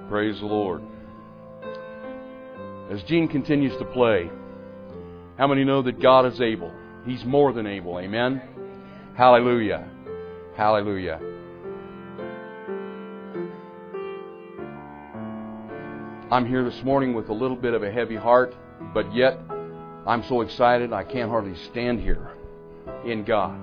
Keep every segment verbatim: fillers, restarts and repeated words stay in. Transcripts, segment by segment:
Praise the Lord. As Gene continues to play, how many know that God is able? He's more than able. Amen? Hallelujah. Hallelujah. I'm here this morning with a little bit of a heavy heart, but yet I'm so excited I can't hardly stand here in God.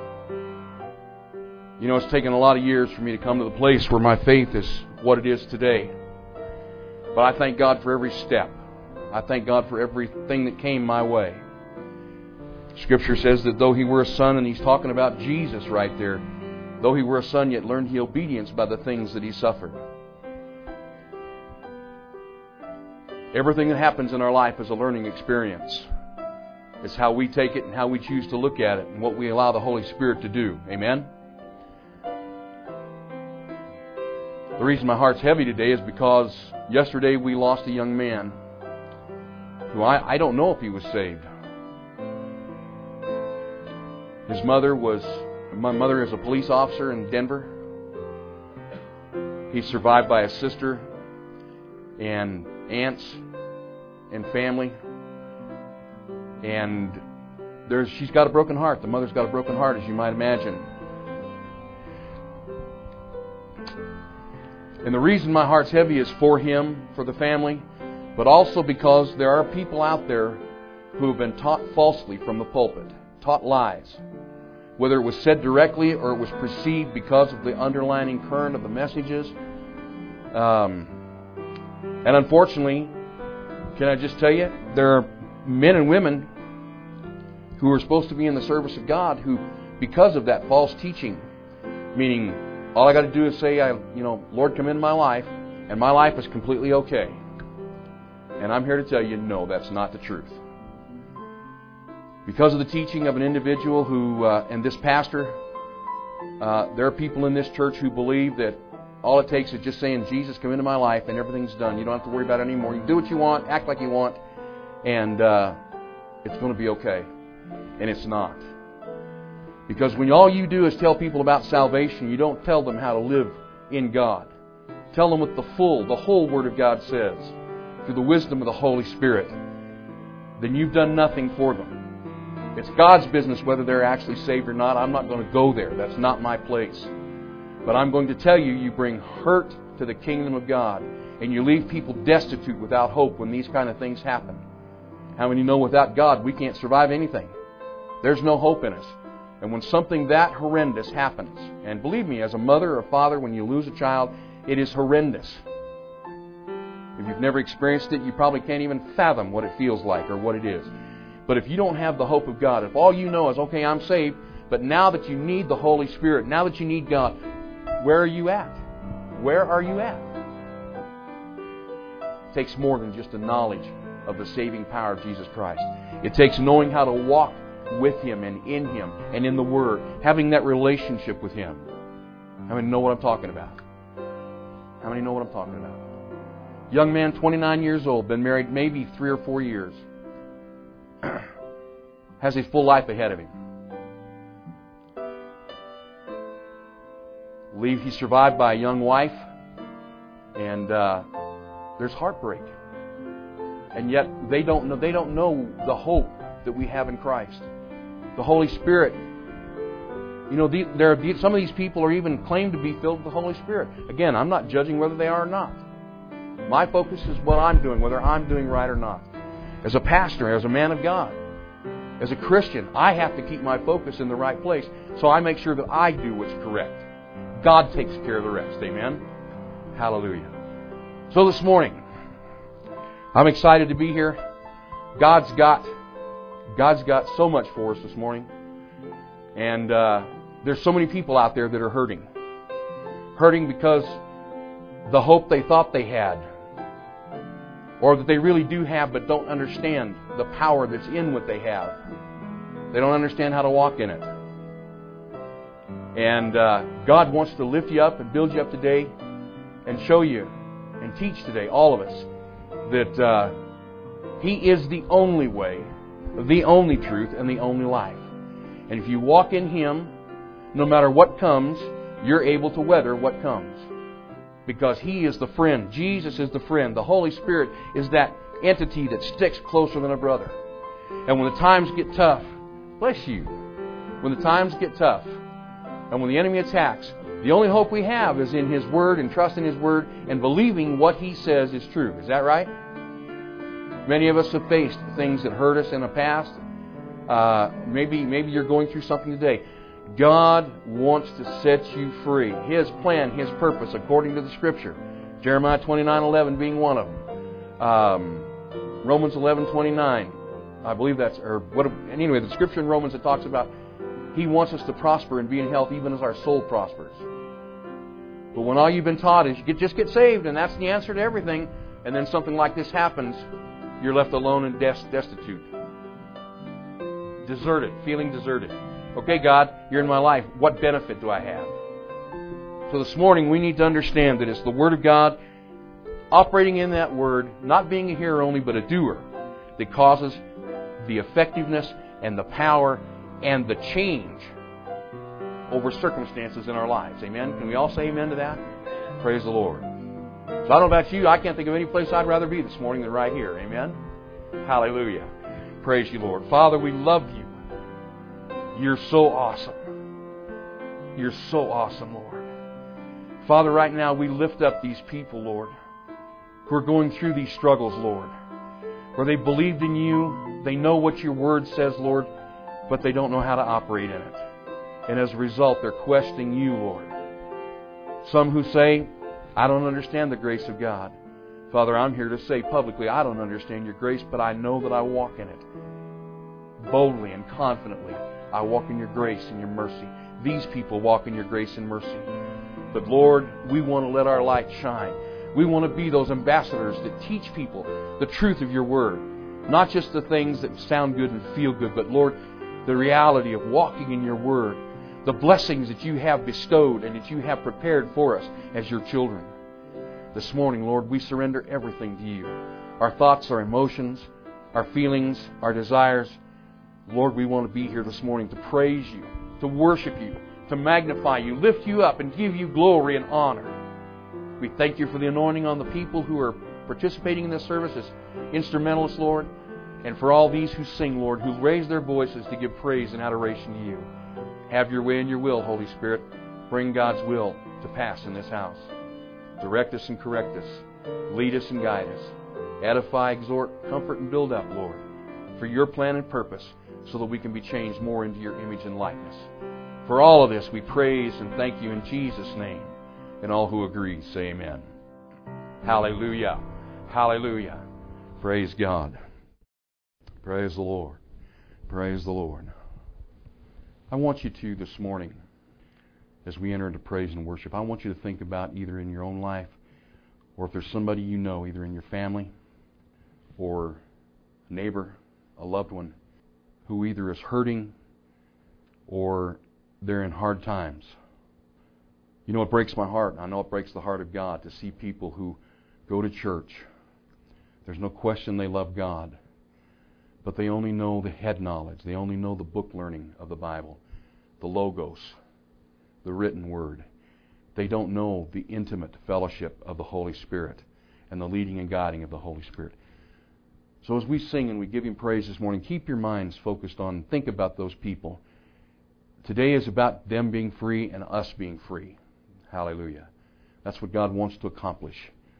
You know, it's taken a lot of years for me to come to the place where my faith is what it is today. But I thank God for every step. I thank God for everything that came my way. Scripture says that though He were a son, and He's talking about Jesus right there, though He were a son, yet learned He obedience by the things that He suffered. Everything that happens in our life is a learning experience. It's how we take it and how we choose to look at it and what we allow the Holy Spirit to do. Amen? The reason my heart's heavy today is because yesterday we lost a young man who I, I don't know if he was saved. His mother was, my mother is a police officer in Denver. He's survived by a sister and aunts and family. And there's, she's got a broken heart. The mother's got a broken heart, as you might imagine. And the reason my heart's heavy is for him, for the family, but also because there are people out there who have been taught falsely from the pulpit, taught lies. Whether it was said directly or it was perceived because of the underlining current of the messages. Um, and unfortunately, can I just tell you, there are men and women who are supposed to be in the service of God who, because of that false teaching, meaning all I got to do is say, I, you know, Lord, come into my life, and my life is completely okay. And I'm here to tell you, no, that's not the truth. Because of the teaching of an individual who, uh, and this pastor, uh, there are people in this church who believe that all it takes is just saying, Jesus, come into my life, and everything's done. You don't have to worry about it anymore. You can do what you want, act like you want, and uh, it's going to be okay. And it's not. Because when all you do is tell people about salvation, you don't tell them how to live in God. Tell them what the full, the whole Word of God says, through the wisdom of the Holy Spirit. Then you've done nothing for them. It's God's business whether they're actually saved or not. I'm not going to go there. That's not my place. But I'm going to tell you, you bring hurt to the kingdom of God. And you leave people destitute without hope when these kind of things happen. How many know without God we can't survive anything? There's no hope in us. And when something that horrendous happens, and believe me, as a mother or a father, when you lose a child, it is horrendous. If you've never experienced it, you probably can't even fathom what it feels like or what it is. But if you don't have the hope of God, if all you know is, okay, I'm saved, but now that you need the Holy Spirit, now that you need God, where are you at? Where are you at? It takes more than just a knowledge of the saving power of Jesus Christ. It takes knowing how to walk with Him and in Him and in the Word, having that relationship with Him. How many know what I'm talking about? How many know what I'm talking about? Young man, twenty-nine years old, been married maybe three or four years, has a full life ahead of him. Believe he's survived by a young wife, and uh, there's heartbreak, and yet they don't know. They don't know the hope that we have in Christ. The Holy Spirit. You know, the, there are, some of these people are even claimed to be filled with the Holy Spirit. Again, I'm not judging whether they are or not. My focus is what I'm doing, whether I'm doing right or not. As a pastor, as a man of God, as a Christian, I have to keep my focus in the right place. So I make sure that I do what's correct. God takes care of the rest. Amen? Hallelujah. So this morning, I'm excited to be here. God's got God's got so much for us this morning. And uh, there's so many people out there that are hurting. Hurting because the hope they thought they had, or that they really do have but don't understand the power that's in what they have. They don't understand how to walk in it. And uh, God wants to lift you up and build you up today and show you and teach today, all of us, that uh, He is the only way, the only truth, and the only life. And if you walk in Him, no matter what comes, you're able to weather what comes. because He is the friend. Jesus is the friend. The Holy Spirit is that entity that sticks closer than a brother. And when the times get tough, bless you, when the times get tough, and when the enemy attacks, the only hope we have is in His Word and trusting His Word and believing what He says is true. Is that right? Many of us have faced things that hurt us in the past. Uh, maybe, maybe you're going through something today. God wants to set you free. His plan, His purpose, according to the Scripture. Jeremiah twenty-nine eleven being one of them. Um, Romans eleven twenty-nine. I believe that's, or what? Anyway, the Scripture in Romans that talks about He wants us to prosper and be in health even as our soul prospers. But when all you've been taught is you get, just get saved and that's the answer to everything, and then something like this happens, you're left alone and des- destitute. Deserted, feeling deserted. Okay, God, you're in my life. What benefit do I have? So this morning we need to understand that it's the Word of God, operating in that Word, not being a hearer only, but a doer, that causes the effectiveness and the power and the change over circumstances in our lives. Amen? Can we all say amen to that? Praise the Lord. So I don't know about you, I can't think of any place I'd rather be this morning than right here. Amen? Hallelujah. Praise you, Lord. Father, we love you. You're so awesome. You're so awesome, Lord. Father, right now we lift up these people, Lord, who are going through these struggles, Lord, where they believed in you, they know what your Word says, Lord, but they don't know how to operate in it. And as a result, they're questioning you, Lord. Some who say, I don't understand the grace of God. Father, I'm here to say publicly, I don't understand your grace, but I know that I walk in it. Boldly and confidently, I walk in your grace and your mercy. These people walk in your grace and mercy. But Lord, we want to let our light shine. We want to be those ambassadors that teach people the truth of your Word. Not just the things that sound good and feel good, but Lord, the reality of walking in your Word. The blessings that you have bestowed and that you have prepared for us as your children. This morning, Lord, we surrender everything to you. Our thoughts, our emotions, our feelings, our desires. Lord, we want to be here this morning to praise you, to worship you, to magnify you, lift you up, and give you glory and honor. We thank you for the anointing on the people who are participating in this service as instrumentalists, Lord, and for all these who sing, Lord, who raise their voices to give praise and adoration to you. Have your way in your will, Holy Spirit. Bring God's will to pass in this house. Direct us and correct us. Lead us and guide us. Edify, exhort, comfort, and build up, Lord, for your plan and purpose, so that we can be changed more into your image and likeness. For all of this, we praise and thank you in Jesus' name. And all who agree, say amen. Hallelujah. Hallelujah. Praise God. Praise the Lord. Praise the Lord. I want you to, this morning, as we enter into praise and worship, I want you to think about either in your own life, or if there's somebody you know, either in your family, or a neighbor, a loved one, who either is hurting, or they're in hard times. You know, it breaks my heart, and I know it breaks the heart of God to see people who go to church. There's no question they love God, but they only know the head knowledge. They only know the book learning of the Bible, the Logos, the written Word. They don't know the intimate fellowship of the Holy Spirit and the leading and guiding of the Holy Spirit. So as we sing and we give Him praise this morning, keep your minds focused on, think about those people. Today is about them being free and us being free. Hallelujah. That's what God wants to accomplish.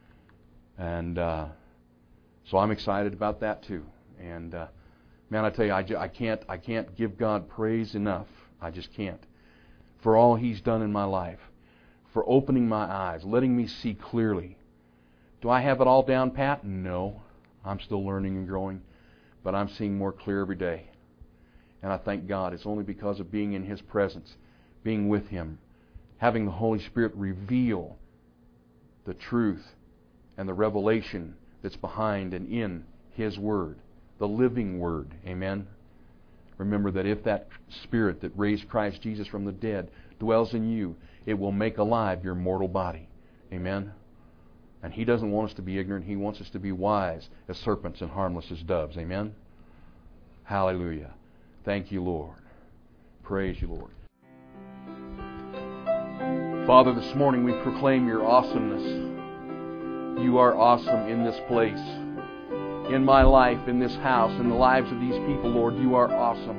And uh, so I'm excited about that too. And uh, man, I tell you, I, I can't I can't give God praise enough. I just can't. For all He's done in my life. For opening my eyes, letting me see clearly. Do I have it all down pat? No. I'm still learning and growing. But I'm seeing more clear every day. And I thank God. It's only because of being in His presence, being with Him, having the Holy Spirit reveal the truth and the revelation that's behind and in His Word, the living Word. Amen? Remember that if that Spirit that raised Christ Jesus from the dead dwells in you, it will make alive your mortal body. Amen? And He doesn't want us to be ignorant. He wants us to be wise as serpents and harmless as doves. Amen? Hallelujah. Thank you, Lord. Praise you, Lord. Father, this morning we proclaim Your awesomeness. You are awesome in this place, in my life, in this house, in the lives of these people, Lord. You are awesome.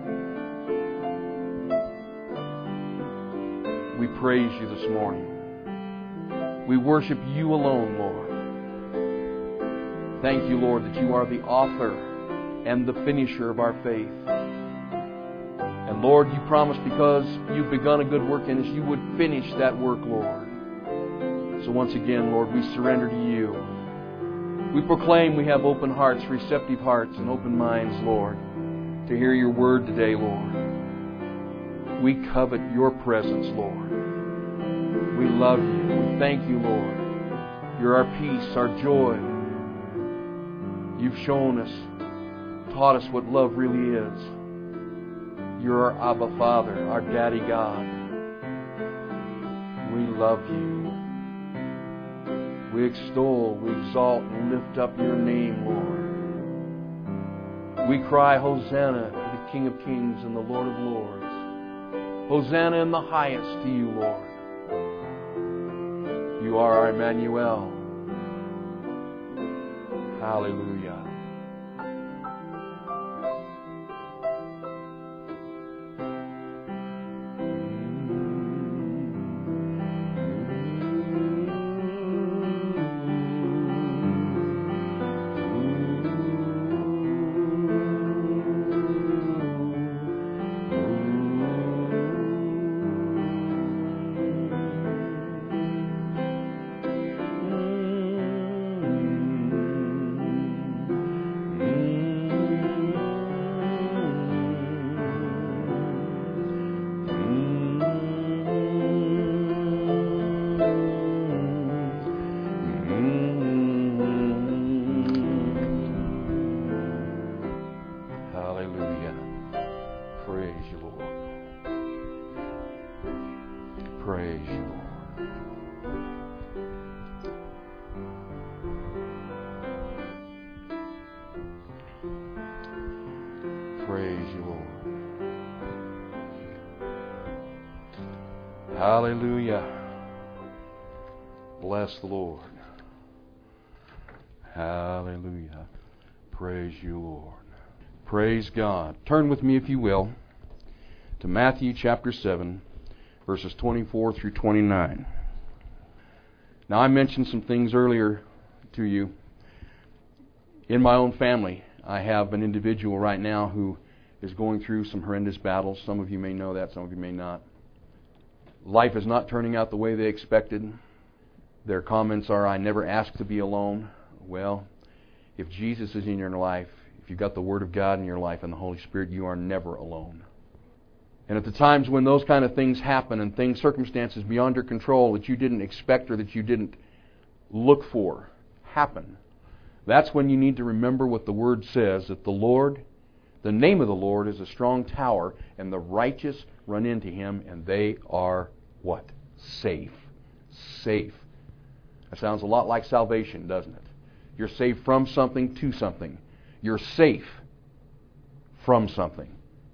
We praise You this morning. We worship You alone, Lord. Thank You, Lord, that You are the author and the finisher of our faith. And Lord, You promised because You've begun a good work in us, You would finish that work, Lord. So once again, Lord, we surrender to You. We proclaim we have open hearts, receptive hearts, and open minds, Lord, to hear Your word today, Lord. We covet Your presence, Lord. We love You. We thank You, Lord. You're our peace, our joy. You've shown us, taught us what love really is. You're our Abba Father, our Daddy God. We love You. We extol, we exalt, and lift up Your name, Lord. We cry, Hosanna to the King of Kings and the Lord of Lords. Hosanna in the highest to You, Lord. You are our Emmanuel. Hallelujah. Hallelujah. Bless the Lord. Hallelujah. Praise You, Lord. Praise God. Turn with me, if you will, to Matthew chapter seven, verses twenty-four through twenty-nine. Now, I mentioned some things earlier to you. In my own family, I have an individual right now who is going through some horrendous battles. Some of you may know that, some of you may not. Life is not turning out the way they expected. Their comments are, I never asked to be alone. Well, if Jesus is in your life, if you've got the Word of God in your life and the Holy Spirit, you are never alone. And at the times when those kind of things happen and things, circumstances beyond your control that you didn't expect or that you didn't look for happen, that's when you need to remember what the Word says, that the Lord, the name of the Lord is a strong tower, and the righteous run into Him, and they are what? Safe. Safe. That sounds a lot like salvation, doesn't it? You're saved from something to something. You're safe from something.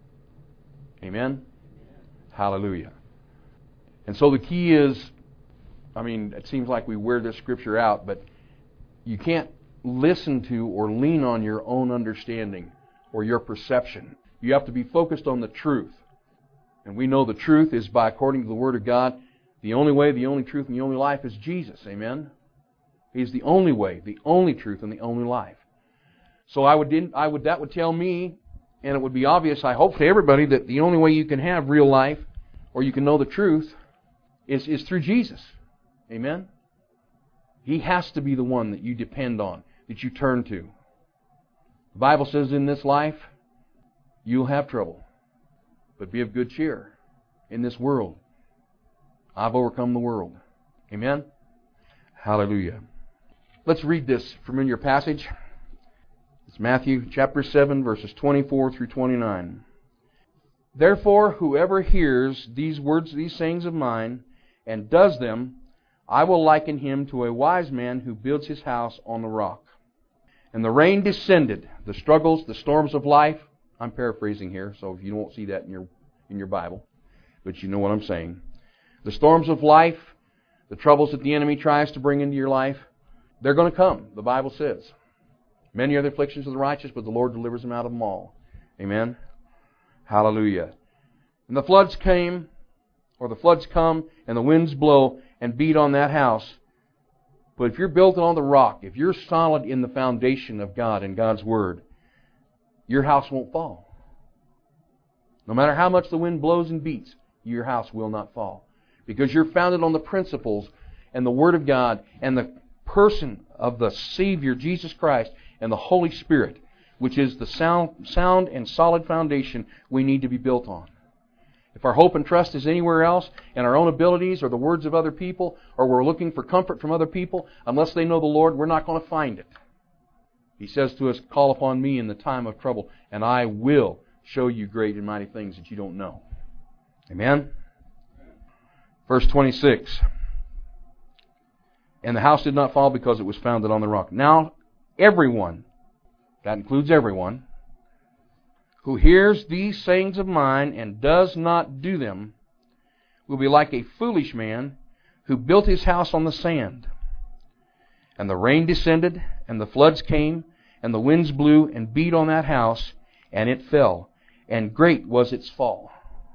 Amen? Hallelujah. And so the key is, I mean, it seems like we wear this scripture out, but you can't listen to or lean on your own understanding or your perception. You have to be focused on the truth. And we know the truth is by, according to the Word of God, the only way, the only truth, and the only life is Jesus. Amen? He's the only way, the only truth, and the only life. So I would, I would, that would tell me, and it would be obvious, I hope, to everybody, that the only way you can have real life, or you can know the truth, is, is through Jesus. Amen? He has to be the one that you depend on, that you turn to. The Bible says in this life, you'll have trouble. But be of good cheer in this world. I've overcome the world. Amen? Hallelujah. Let's read this familiar passage. It's Matthew chapter seven, verses twenty-four through twenty-nine. Therefore, whoever hears these words, these sayings of mine, and does them, I will liken him to a wise man who builds his house on the rock. And the rain descended, the struggles, the storms of life. I'm paraphrasing here, so you won't see that in your in your Bible, but you know what I'm saying. The storms of life, the troubles that the enemy tries to bring into your life, they're going to come, the Bible says. Many are the afflictions of the righteous, but the Lord delivers them out of them all. Amen? Hallelujah. And the floods came, or the floods come, and the winds blow and beat on that house. But if you're built on the rock, if you're solid in the foundation of God and God's Word, your house won't fall. No matter how much the wind blows and beats, your house will not fall. Because you're founded on the principles and the Word of God and the person of the Savior, Jesus Christ, and the Holy Spirit, which is the sound, sound and solid foundation we need to be built on. If our hope and trust is anywhere else, in our own abilities or the words of other people, or we're looking for comfort from other people, unless they know the Lord, we're not going to find it. He says to us, call upon me in the time of trouble, and I will show you great and mighty things that you don't know. Amen? Verse twenty-six. And the house did not fall because it was founded on the rock. Now, everyone, that includes everyone, who hears these sayings of mine and does not do them, will be like a foolish man who built his house on the sand. And the rain descended, and the floods came, and the winds blew and beat on that house, and it fell, and great was its fall.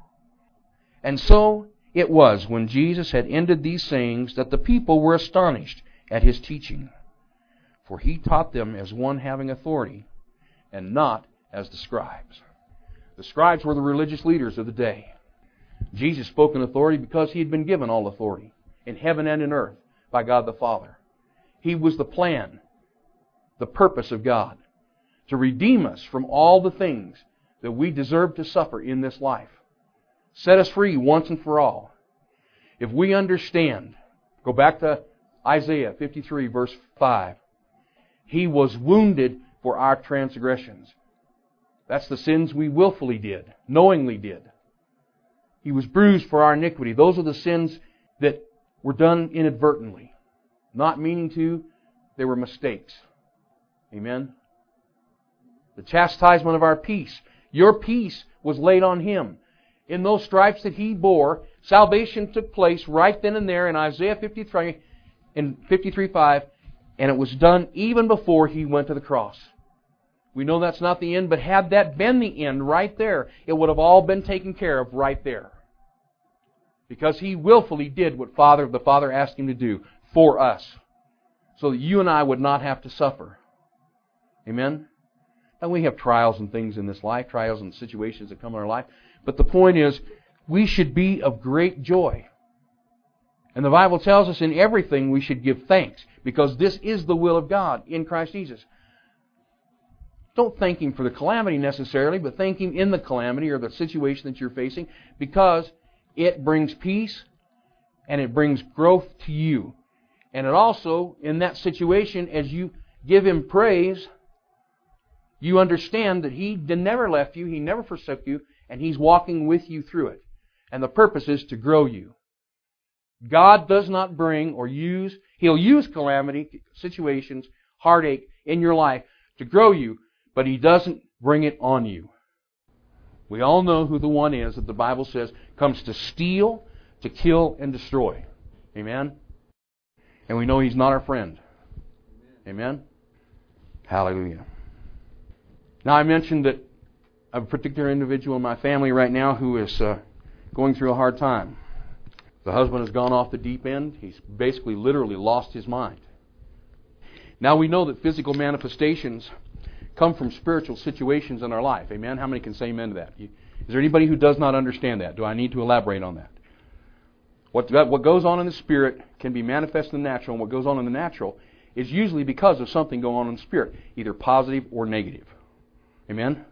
And so it was, when Jesus had ended these sayings, that the people were astonished at His teaching. For He taught them as one having authority, and not as the scribes. The scribes were the religious leaders of the day. Jesus spoke in authority because He had been given all authority, in heaven and in earth, by God the Father. He was the plan, the purpose of God, to redeem us from all the things that we deserve to suffer in this life. Set us free once and for all. If we understand, go back to Isaiah fifty-three, verse five. He was wounded for our transgressions. That's the sins we willfully did, knowingly did. He was bruised for our iniquity. Those are the sins that were done inadvertently, not meaning to. They were mistakes. Amen? The chastisement of our peace. Your peace was laid on Him. In those stripes that He bore, salvation took place right then and there in Isaiah fifty-three, in fifty-three five, and it was done even before He went to the cross. We know that's not the end, but had that been the end right there, it would have all been taken care of right there. Because He willfully did what Father, the Father asked Him to do for us, so that you and I would not have to suffer. Amen? And we have trials and things in this life, trials and situations that come in our life. But the point is, we should be of great joy. And the Bible tells us in everything we should give thanks, because this is the will of God in Christ Jesus. Don't thank Him for the calamity necessarily, but thank Him in the calamity or the situation that you're facing, because it brings peace and it brings growth to you. And it also, in that situation, as you give Him praise, you understand that He never left you, He never forsook you, and He's walking with you through it. And the purpose is to grow you. God does not bring or use, He'll use calamity, situations, heartache in your life to grow you, but He doesn't bring it on you. We all know who the one is that the Bible says comes to steal, to kill, and destroy. Amen? And we know he's not our friend. Amen? Hallelujah. Now I mentioned that a particular individual in my family right now who is uh, going through a hard time. The husband has gone off the deep end. He's basically literally lost his mind. Now we know that physical manifestations come from spiritual situations in our life. Amen? How many can say amen to that? Is there anybody who does not understand that? Do I need to elaborate on that? What, what goes on in the spirit can be manifest in the natural, and what goes on in the natural is usually because of something going on in the spirit, either positive or negative. Amen?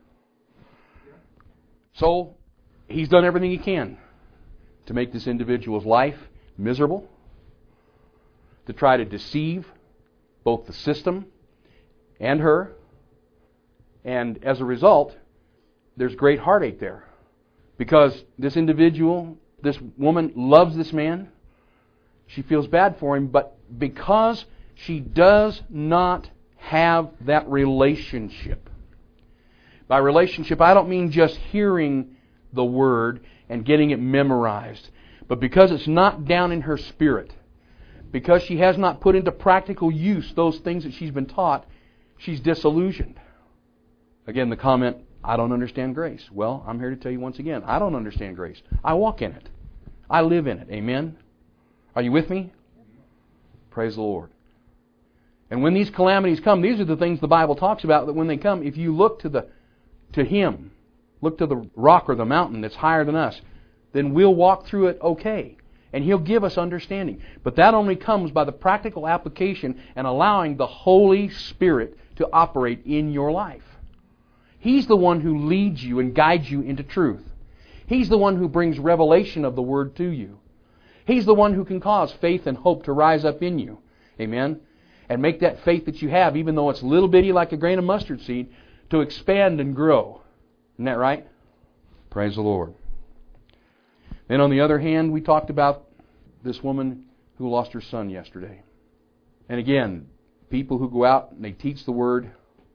So, he's done everything he can to make this individual's life miserable, to try to deceive both the system and her, and as a result, there's great heartache there. Because this individual, this woman loves this man, she feels bad for him, but because she does not have that relationship. By relationship, I don't mean just hearing the Word and getting it memorized, But because it's not down in her spirit, because she has not put into practical use those things that she's been taught, she's disillusioned. Again, the comment, I don't understand grace. Well, I'm here to tell you once again, I don't understand grace. I walk in it. I live in it. Amen? Are you with me? Praise the Lord. And when these calamities come, these are the things the Bible talks about, that when they come, if you look to the to Him, look to the rock or the mountain that's higher than us, then we'll walk through it okay. And He'll give us understanding. But that only comes by the practical application and allowing the Holy Spirit to operate in your life. He's the one who leads you and guides you into truth. He's the one who brings revelation of the Word to you. He's the one who can cause faith and hope to rise up in you. Amen? And make that faith that you have, even though it's little bitty like a grain of mustard seed, to expand and grow. Isn't that right? Praise the Lord. Then on the other hand, we talked about this woman who lost her son yesterday. And again, people who go out and they teach the Word.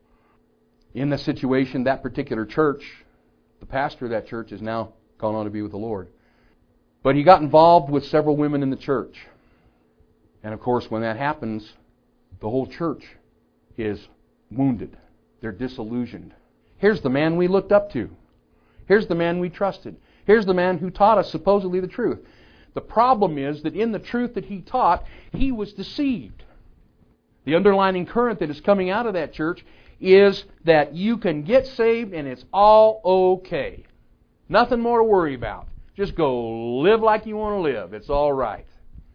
In the situation, that particular church, the pastor of that church is now gone on to be with the Lord. But he got involved with several women in the church. And of course, when that happens, the whole church is wounded. They're disillusioned. Here's the man we looked up to. Here's the man we trusted. Here's the man who taught us supposedly the truth. The problem is that in the truth that he taught, he was deceived. The underlying current that is coming out of that church is that you can get saved and it's all okay. Nothing more to worry about. Just go live like you want to live. It's all right.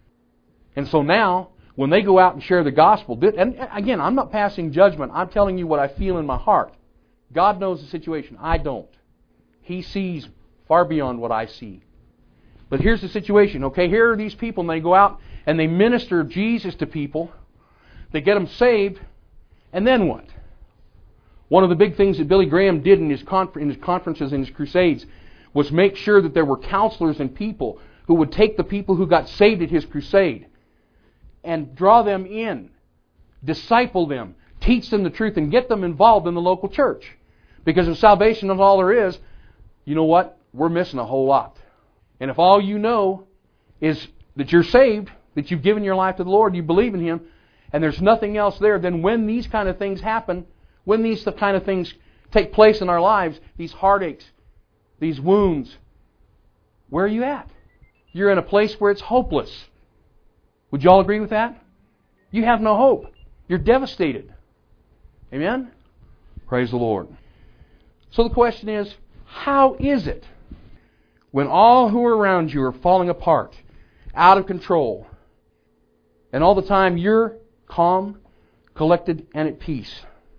And so now, when they go out and share the gospel, and again, I'm not passing judgment. I'm telling you what I feel in my heart. God knows the situation. I don't. He sees far beyond what I see. But here's the situation. Okay, here are these people, and they go out and they minister Jesus to people. They get them saved, and then what? One of the big things that Billy Graham did in his, confer- in his conferences and his crusades was make sure that there were counselors and people who would take the people who got saved at his crusade and draw them in, disciple them, teach them the truth, and get them involved in the local church. Because if salvation is all there is, you know what? We're missing a whole lot. And if all you know is that you're saved, that you've given your life to the Lord, you believe in Him, and there's nothing else there, then when these kind of things happen, when these kind of things take place in our lives, these heartaches, these wounds, where are you at? You're in a place where it's hopeless. Would you all agree with that? You have no hope. You're devastated. Amen? Praise the Lord. So the question is, how is it when all who are around you are falling apart, out of control, and all the time you're calm, collected, and at peace?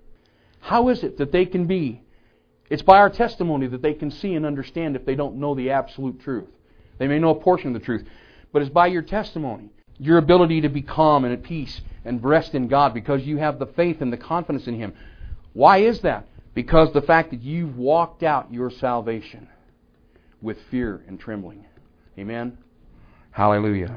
How is it that they can be? It's by our testimony that they can see and understand if they don't know the absolute truth. They may know a portion of the truth, but it's by your testimony, your ability to be calm and at peace and rest in God because you have the faith and the confidence in Him. Why is that? Because the fact that you've walked out your salvation with fear and trembling. Amen? Hallelujah.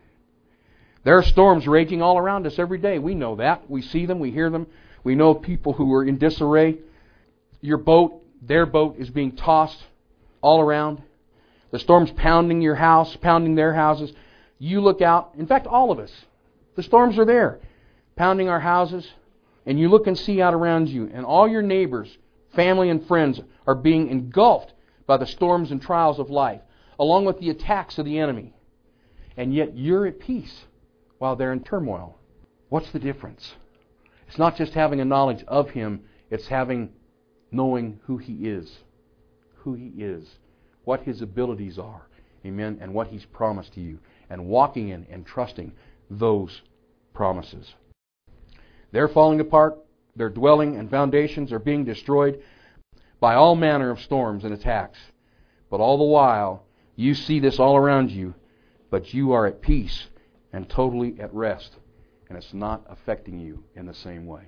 There are storms raging all around us every day. We know that. We see them. We hear them. We know people who are in disarray. Your boat, their boat, is being tossed all around. The storm's pounding your house, pounding their houses. You look out. In fact, all of us. The storms are there, pounding our houses. And you look and see out around you, and all your neighbors, family and friends are being engulfed by the storms and trials of life, along with the attacks of the enemy. And yet you're at peace while they're in turmoil. What's the difference? It's not just having a knowledge of Him, it's having, knowing who He is. Who He is. What His abilities are. Amen. And what He's promised to you. And walking in and trusting those promises. They're falling apart. Their dwelling and foundations are being destroyed by all manner of storms and attacks. But all the while, you see this all around you, but you are at peace and totally at rest. And it's not affecting you in the same way.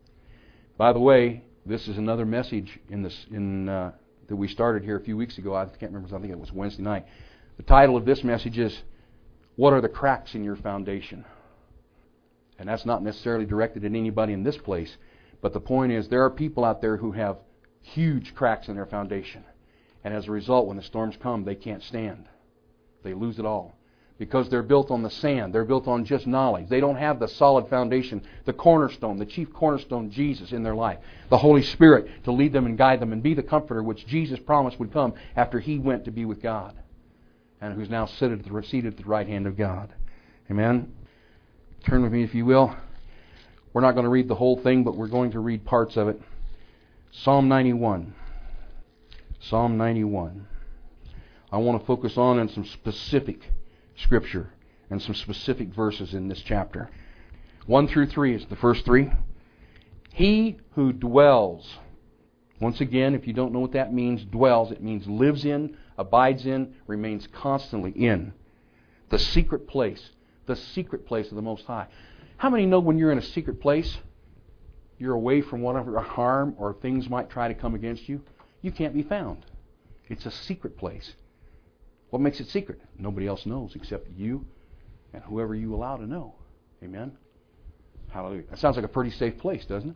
By the way, this is another message in this in uh, that we started here a few weeks ago. I can't remember. I think it was Wednesday night. The title of this message is, "What are the cracks in your foundation?" And that's not necessarily directed at anybody in this place. But the point is, there are people out there who have huge cracks in their foundation. And as a result, when the storms come, they can't stand. they lose it all. Because they're built on the sand. They're built on just knowledge. They don't have the solid foundation, the cornerstone, the chief cornerstone, Jesus, in their life. The Holy Spirit to lead them and guide them and be the comforter which Jesus promised would come after He went to be with God. And who's now seated at the, seated at the right hand of God. Amen? Turn with me, if you will. We're not going to read the whole thing, but we're going to read parts of it. Psalm ninety-one. Psalm ninety-one. I want to focus on in some specific Scripture and some specific verses in this chapter. One through three is the first three. He who dwells. Once again, if you don't know what that means, dwells, it means lives in, abides in, remains constantly in. The secret place. The secret place of the Most High. How many know when you're in a secret place, you're away from whatever harm or things might try to come against you? You can't be found. It's a secret place. What makes it secret? Nobody else knows except you and whoever you allow to know. Amen? Hallelujah. That sounds like a pretty safe place, doesn't it?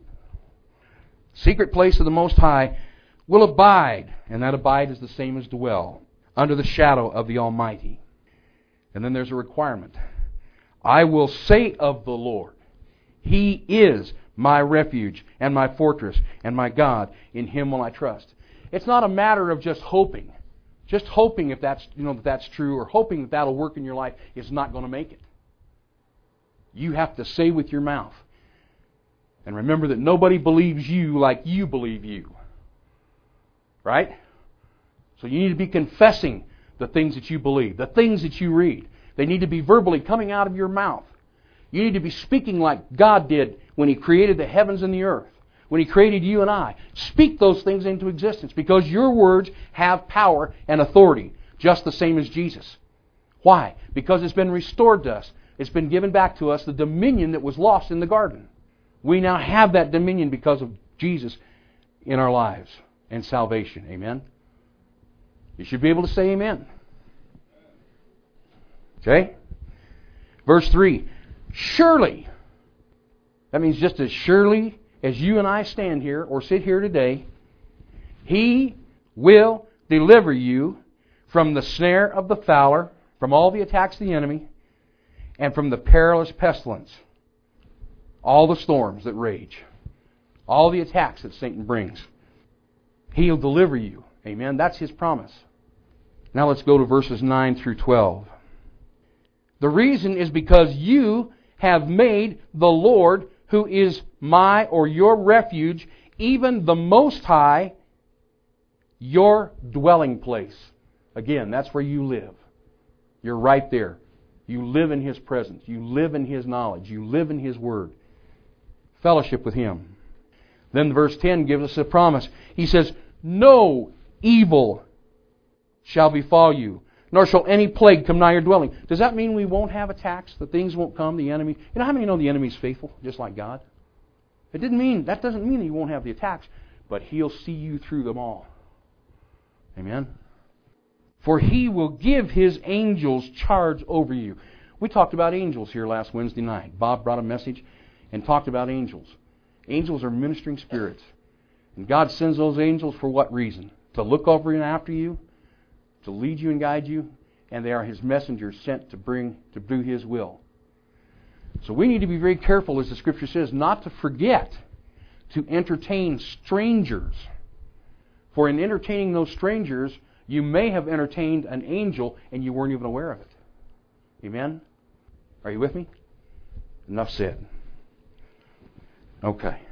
Secret place of the Most High will abide, and that abide is the same as dwell, under the shadow of the Almighty. And then there's a requirement. I will say of the Lord, He is my refuge and my fortress and my God. In Him will I trust. It's not a matter of just hoping. Just hoping if that's, you know, that that's true, or hoping that that'll work in your life is not going to make it. You have to say with your mouth. And remember that nobody believes you like you believe you. Right? So you need to be confessing the things that you believe, the things that you read. They need to be verbally coming out of your mouth. You need to be speaking like God did when He created the heavens and the earth. When He created you and I. Speak those things into existence because your words have power and authority, just the same as Jesus. Why? Because it's been restored to us. It's been given back to us, the dominion that was lost in the garden. We now have that dominion because of Jesus in our lives and salvation. Amen? You should be able to say amen. Okay? Verse three. Surely. That means just as surely as you and I stand here or sit here today, He will deliver you from the snare of the fowler, from all the attacks of the enemy, and from the perilous pestilence. All the storms that rage. All the attacks that Satan brings. He'll deliver you. Amen. That's His promise. Now let's go to verses nine through twelve. The reason is because you have made the Lord, who is my or your refuge, even the Most High, your dwelling place. Again, that's where you live. You're right there. You live in His presence. You live in His knowledge. You live in His Word. Fellowship with Him. Then verse ten gives us a promise. He says, no evil shall befall you, nor shall any plague come nigh your dwelling. Does that mean we won't have attacks? The things won't come, the enemy? You know how many know the enemy's faithful, just like God? It didn't mean, that doesn't mean that you won't have the attacks, but He'll see you through them all. Amen? For He will give His angels charge over you. We talked about angels here last Wednesday night. Bob brought a message and talked about angels. Angels are ministering spirits. And God sends those angels for what reason? To look over and after you, to lead you and guide you, and they are His messengers sent to bring to do His will. So we need to be very careful, as the Scripture says, not to forget to entertain strangers. For in entertaining those strangers, you may have entertained an angel and you weren't even aware of it. Amen? Are you with me? Enough said. Okay.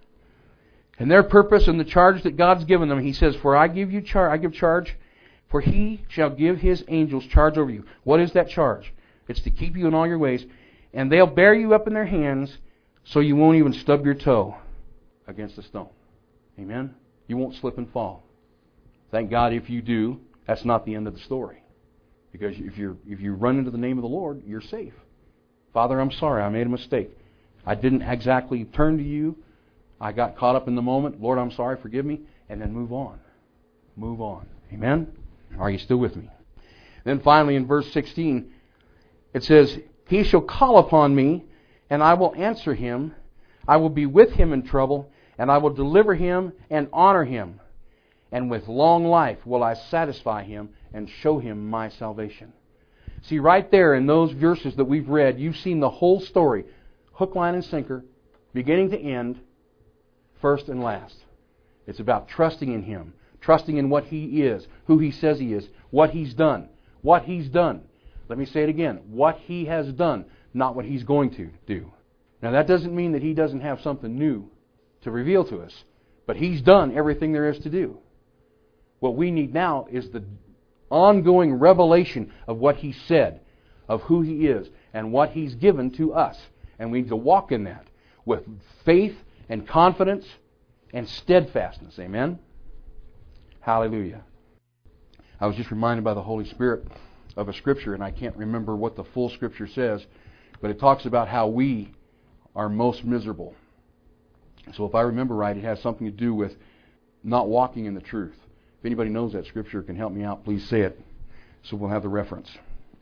And their purpose and the charge that God's given them, He says, For I give you charge, I give charge, for He shall give His angels charge over you. What is that charge? It's to keep you in all your ways, and they'll bear you up in their hands, so you won't even stub your toe against a stone. Amen? You won't slip and fall. Thank God if you do, that's not the end of the story. Because if you if you run into the name of the Lord, you're safe. Father, I'm sorry, I made a mistake. I didn't exactly turn to you. I got caught up in the moment. Lord, I'm sorry, forgive me. And then move on. Move on. Amen? Are you still with me? Then finally in verse sixteen, it says, He shall call upon me, and I will answer him. I will be with him in trouble, and I will deliver him and honor him. And with long life will I satisfy him and show him my salvation. See, right there in those verses that we've read, you've seen the whole story. Hook, line, and sinker, beginning to end, first and last. It's about trusting in Him, trusting in what He is, who He says He is, what He's done. What He's done. Let me say it again. What He has done, not what He's going to do. Now that doesn't mean that He doesn't have something new to reveal to us. But He's done everything there is to do. What we need now is the ongoing revelation of what He said, of who He is, and what He's given to us. And we need to walk in that with faith and confidence and steadfastness. Amen? Hallelujah. I was just reminded by the Holy Spirit of a scripture, and I can't remember what the full scripture says, but it talks about how we are most miserable. So if I remember right, it has something to do with not walking in the truth. If anybody knows that scripture can help me out, please say it, so we'll have the reference.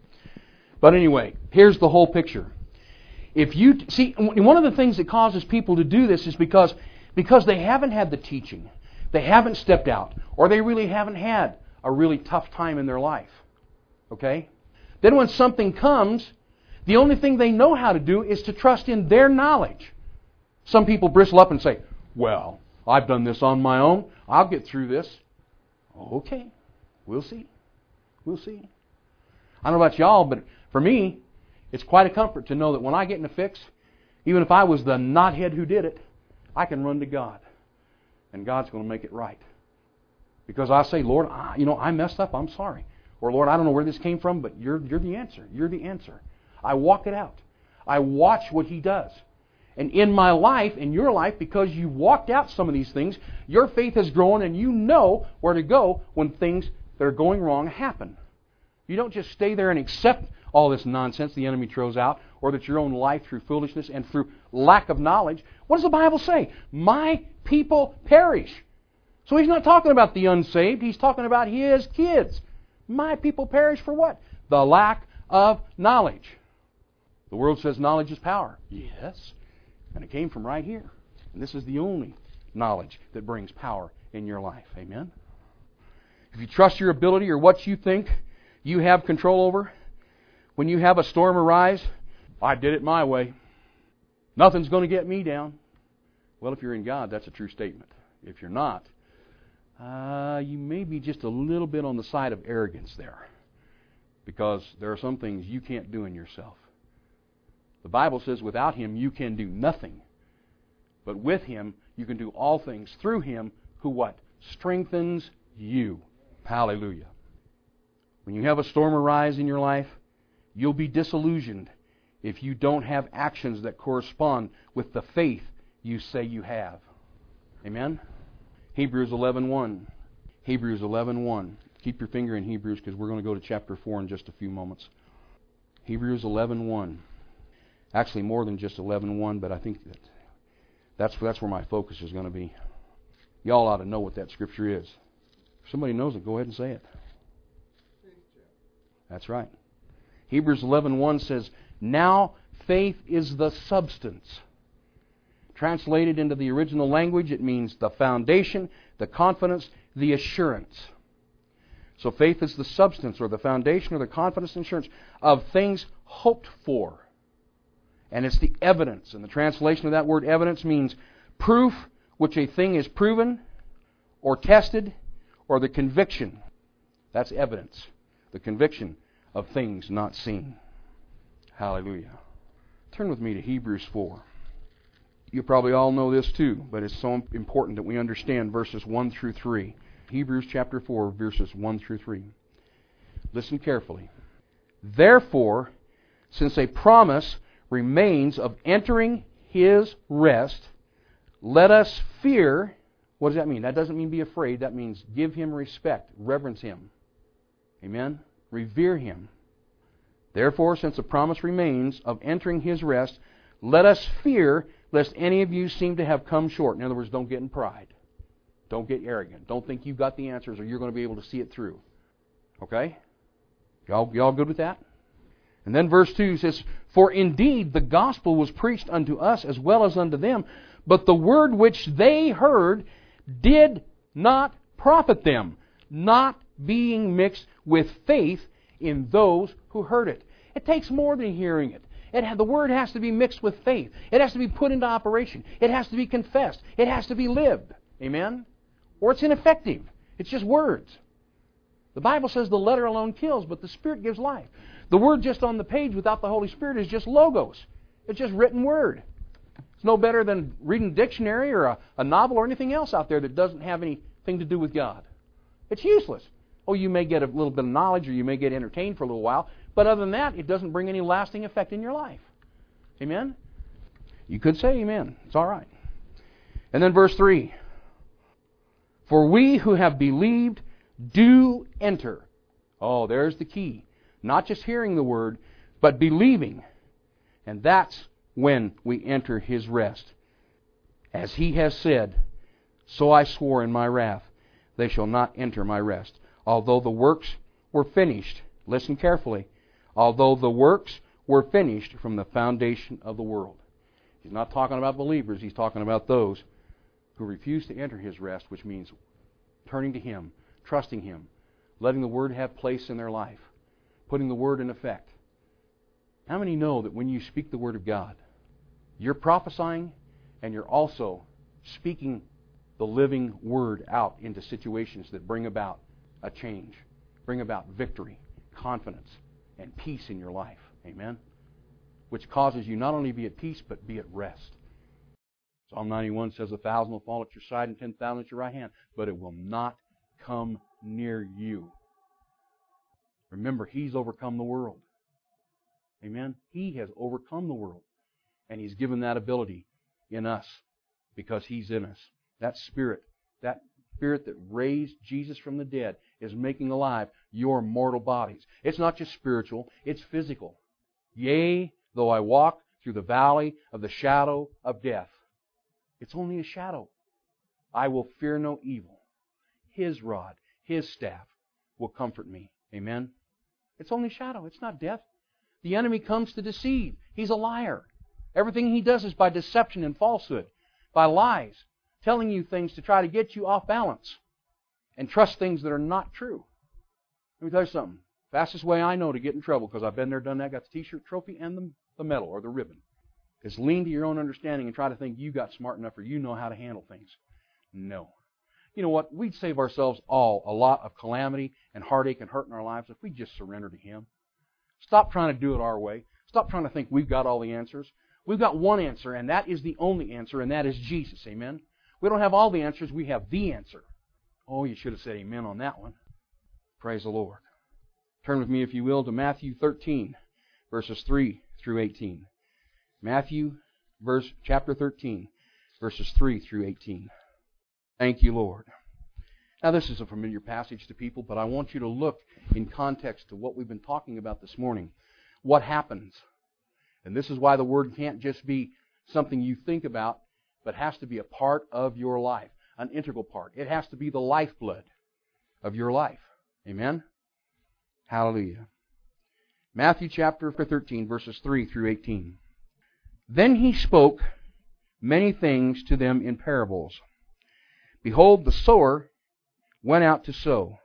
But anyway, here's the whole picture. If you see, one of the things that causes people to do this is because because they haven't had the teaching, they haven't stepped out, or they really haven't had a really tough time in their life. Okay? Then when something comes, the only thing they know how to do is to trust in their knowledge. Some people bristle up and say, well, I've done this on my own. I'll get through this. Okay, we'll see. We'll see. I don't know about y'all, but for me, it's quite a comfort to know that when I get in a fix, even if I was the knothead who did it, I can run to God. And God's going to make it right. Because I say, Lord, I, you know, I messed up. I'm sorry. Or, Lord, I don't know where this came from, but you're, you're the answer. You're the answer. I walk it out. I watch what He does. And in my life, in your life, because you've walked out some of these things, your faith has grown and you know where to go when things that are going wrong happen. You don't just stay there and accept all this nonsense the enemy throws out, or that your own life through foolishness and through lack of knowledge. What does the Bible say? My people perish. So He's not talking about the unsaved. He's talking about His kids. My people perish for what? The lack of knowledge. The world says knowledge is power. Yes. And it came from right here. And this is the only knowledge that brings power in your life. Amen? If you trust your ability or what you think you have control over, when you have a storm arise, I did it my way. Nothing's going to get me down. Well, if you're in God, that's a true statement. If you're not, uh, you may be just a little bit on the side of arrogance there. Because there are some things you can't do in yourself. The Bible says without Him you can do nothing. But with Him you can do all things through Him who what? Strengthens you. Hallelujah. When you have a storm arise in your life, you'll be disillusioned if you don't have actions that correspond with the faith you say you have. Amen? Hebrews eleven one. Hebrews eleven one. Keep your finger in Hebrews because we're going to go to chapter four in just a few moments. Hebrews eleven one. Actually, more than just eleven one, but I think that that's, that's where my focus is going to be. Y'all ought to know what that scripture is. If somebody knows it, go ahead and say it. That's right. Hebrews eleven one says, now faith is the substance. Translated into the original language, it means the foundation, the confidence, the assurance. So faith is the substance or the foundation or the confidence and assurance of things hoped for. And it's the evidence. And the translation of that word evidence means proof which a thing is proven or tested, or the conviction. That's evidence. The conviction of things not seen. Hallelujah. Turn with me to Hebrews four. You probably all know this too, but it's so important that we understand verses one through three. Hebrews chapter four, verses one through three. Listen carefully. Therefore, since a promise remains of entering His rest, let us fear. What does that mean? That doesn't mean be afraid. That means give Him respect, reverence Him. Amen? Revere Him. Therefore, since a promise remains of entering His rest, let us fear lest any of you seem to have come short. In other words, don't get in pride. Don't get arrogant. Don't think you've got the answers or you're going to be able to see it through. Okay? Y'all, y'all good with that? And then verse two says, for indeed the gospel was preached unto us as well as unto them, but the word which they heard did not profit them, not being mixed with faith in those who heard it. It takes more than hearing it. It ha- the Word has to be mixed with faith. It has to be put into operation. It has to be confessed. It has to be lived. Amen? Or it's ineffective. It's just words. The Bible says the letter alone kills, but the Spirit gives life. The Word just on the page without the Holy Spirit is just logos. It's just written Word. It's no better than reading a dictionary or a, a novel or anything else out there that doesn't have anything to do with God. It's useless. Oh, you may get a little bit of knowledge or you may get entertained for a little while, but other than that, it doesn't bring any lasting effect in your life. Amen? You could say amen. It's all right. And then verse three. For we who have believed do enter. Oh, there's the key. Not just hearing the Word, but believing. And that's when we enter His rest. As He has said, so I swore in my wrath, they shall not enter my rest. Although the works were finished, listen carefully, although the works were finished from the foundation of the world. He's not talking about believers, he's talking about those who refuse to enter His rest, which means turning to Him, trusting Him, letting the Word have place in their life, putting the Word in effect. How many know that when you speak the Word of God, you're prophesying and you're also speaking the living Word out into situations that bring about a change, bring about victory, confidence, and peace in your life. Amen? Which causes you not only to be at peace, but be at rest. Psalm ninety-one says, a thousand will fall at your side and ten thousand at your right hand, but it will not come near you. Remember, He's overcome the world. Amen? He has overcome the world. And He's given that ability in us because He's in us. That Spirit, that Spirit that raised Jesus from the dead is making alive your mortal bodies. It's not just spiritual, it's physical. Yea, though I walk through the valley of the shadow of death. It's only a shadow. I will fear no evil. His rod, His staff will comfort me. Amen? It's only shadow. It's not death. The enemy comes to deceive. He's a liar. Everything he does is by deception and falsehood, by lies, telling you things to try to get you off balance and trust things that are not true. Let me tell you something. Fastest way I know to get in trouble, because I've been there, done that, got the t-shirt trophy and the, the medal or the ribbon, is lean to your own understanding and try to think you got smart enough or you know how to handle things. No. You know what? We'd save ourselves all a lot of calamity and heartache and hurt in our lives if we just surrender to Him. Stop trying to do it our way. Stop trying to think we've got all the answers. We've got one answer, and that is the only answer, and that is Jesus. Amen? We don't have all the answers. We have the answer. Oh, you should have said amen on that one. Praise the Lord. Turn with me, if you will, to Matthew thirteen, verses three through eighteen. Matthew, verse chapter thirteen, verses three through eighteen. Thank you, Lord. Now, this is a familiar passage to people, but I want you to look in context to what we've been talking about this morning. What happens? And this is why the Word can't just be something you think about, but has to be a part of your life, an integral part. It has to be the lifeblood of your life. Amen? Hallelujah. Matthew chapter thirteen, verses three through eighteen. Then He spoke many things to them in parables. Behold, the sower went out to sow.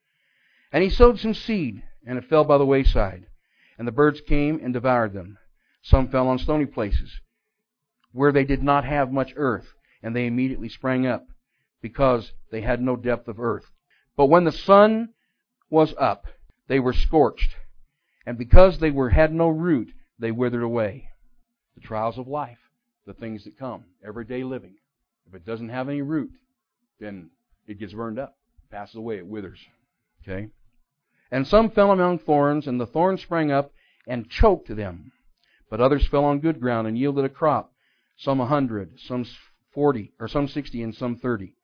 And he sowed some seed, and it fell by the wayside. And the birds came and devoured them. Some fell on stony places, where they did not have much earth, and they immediately sprang up, because they had no depth of earth. But when the sun was up, they were scorched, and because they were had no root, they withered away. The trials of life, the things that come, everyday living. If it doesn't have any root, then it gets burned up, passes away, it withers. Okay? And some fell among thorns, and the thorns sprang up and choked them. But others fell on good ground and yielded a crop, some a hundred, some forty, or some sixty, and some thirty.